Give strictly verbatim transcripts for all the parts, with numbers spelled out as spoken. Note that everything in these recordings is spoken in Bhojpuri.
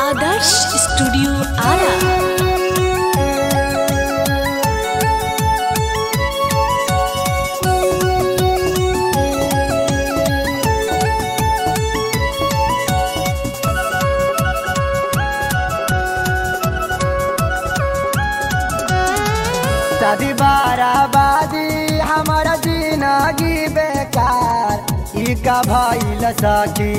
आदर्श स्टूडियो आरा। शादी बाराबादी हमारा जिंदगी बेकार ई का भइल सखी।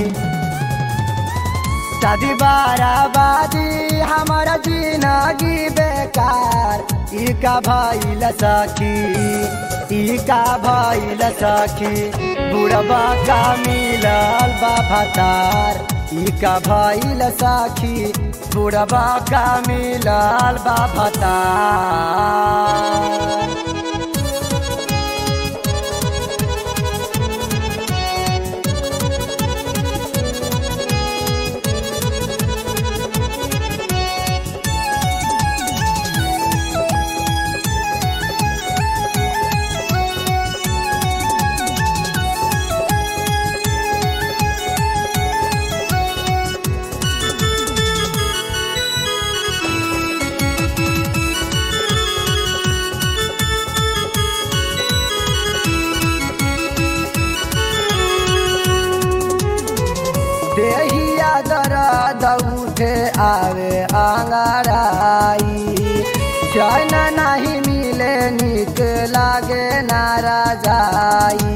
शादी बाराबादी हमारा जिंदगी बेकार ई का भइल सखी। ई का भइल सखी बुढ़वा का मिलल बा भतार। ई का भइल सखी बुढ़वा का मिलल बा भतार। देहिया दर्द उठे आवे आंगड़ाई। चैन नहीं मिले निक लागे नाराजाई।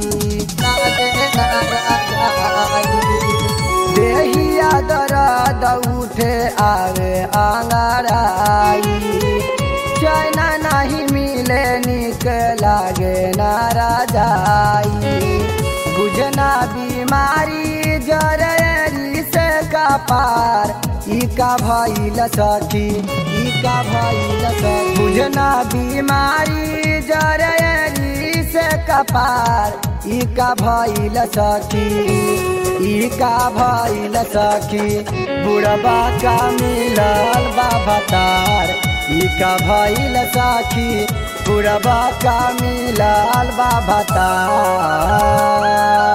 देहिया दर्द उठे आवे आंगड़ाई। चैन नहीं मिले निक लागे नाराजाई। बुझना बीमारी जरेरी से का पार ई का भइल सखी। ई का भइल सखी बुझना बीमारी जरेरी से का पार ई का भइल सखी। ई का भइल सखी बुढ़वा का मिलल बा भतार। ई का भइल सखी बुढ़वा का मिलल बा भतार।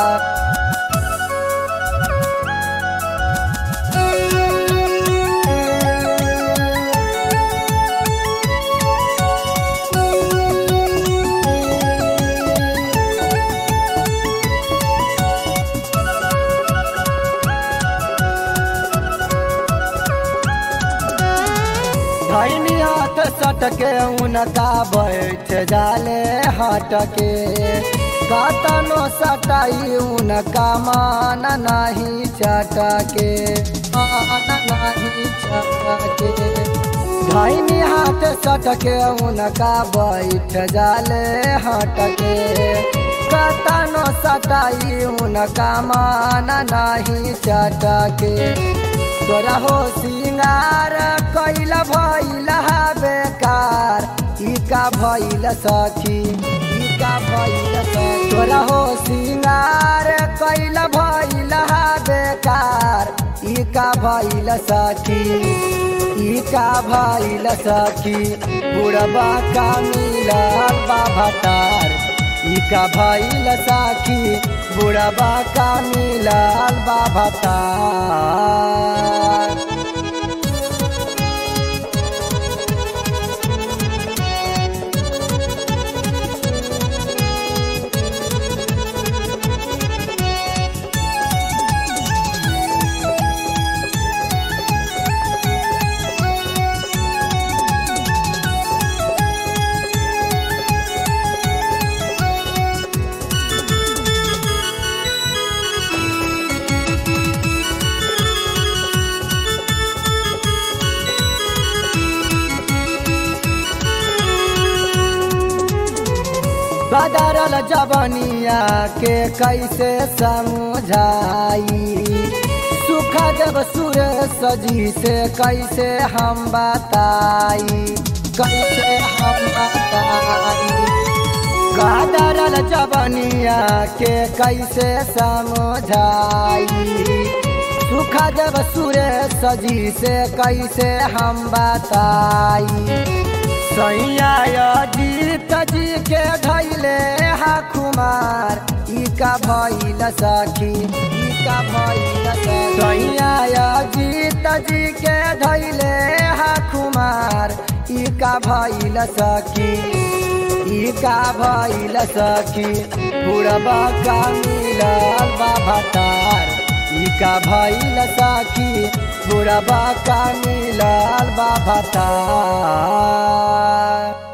धैनी हाथ सटके उनका बैठ जाले हटके। कतनो सटाई उनका मान नहीं चटके। मान नहीं चटके धैनी हाथ सटके उनका बैठ जाले हटके। कतनो सटाई उनका मान नहीं चटके। तोरा हो सिंगार कैल भइल बेकार ई का भइल सखी। ई का भइल सखी तोरा हो सिंगार कैल भइल बेकार ई का भइल सखी। ई का भइल सखी बुढ़वा का मिलल बा भतार। ई का भइल सखी बुढ़वा का मिलल बा भतार। बदरल जवनिया के कैसे समझाई। सुख जब सुर सजी से कैसे हम बताई। कैसे हम बताई बदरल जवनिया के कैसे समझाई। सुख जब सुर सजी से कैसे हम बताई। सैया जीत जी के धैले हा खुमार ई का भइल सखी। ई का भइल सखी सैया जीत जी के का भइल सखी ई का भइल सखी बुढ़बा का मिलल बा भतार ई का भइल सखी बुढ़बा का मिलल बा भतार।